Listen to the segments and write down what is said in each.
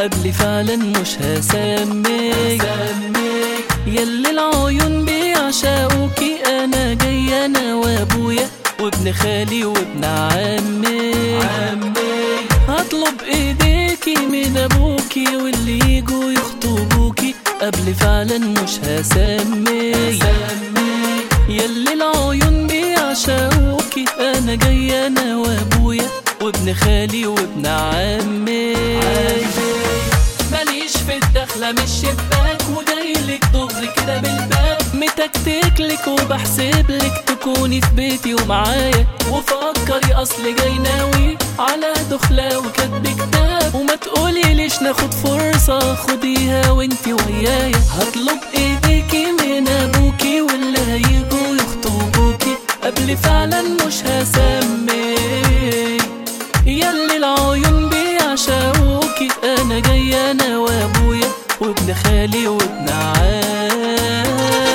قبل فعلا مش هسميك. ياللي العيون بيعشقوكي، انا جاي انا وابويا وابن خالي وابن عمي. هطلب ايديكي من ابوكي واللي يجوا يخطبوكي، قبل فعلا مش هسميك. ياللي العيون بيعشقوكي، انا جاي انا وابويا وابن خالي وابن عمي. ماليش في الدخلة من الشباك، وجايلك دغري كده بالباب، متكتكلك وبحسبلك تكوني في بيتي ومعايا. وفكري اصل جاي ناوي على دخلة وكاتب كتاب، وما تقولي ليش ناخد فرصة، خديها وانتي ويايا. هطلب ايديكي من ابوكي واللي هيجوا يخطبوكي، قبل فعلا مش هسميك. ياللي العيون بيعشقوكي، انا جاي انا وابويا وابن خالي وابن عمي.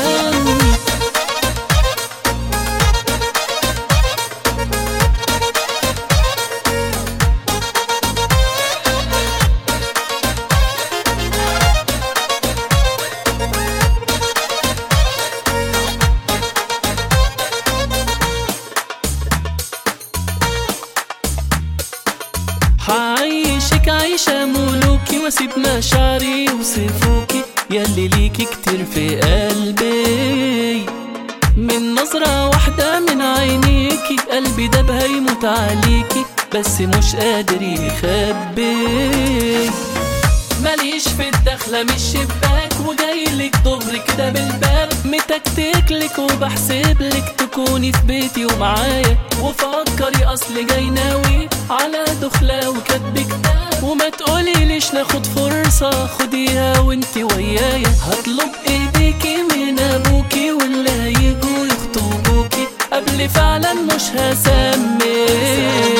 هعيشك عيشة ملوكي واسيب مشاعري يوصفوكي، ياللي ليكي كتير في قلبي. من نظرة واحدة من عينيكي قلبي داب هيموت عليكي، بس مش قادر يخبي. ماليش في الدخلة من الشباك، وجايلك دغري كده بالباب، متكتكلك وبحسبلك تكوني في بيتي ومعايا. وفكري اصل جاي ناوي على دخلة وكاتب كتاب، وما تقولي ليش ناخد فرصة، خديها وانتي ويايا. هطلب ايديكي من ابوكي واللي هيجوا يخطبوكي، قبل فعلا مش هسميك.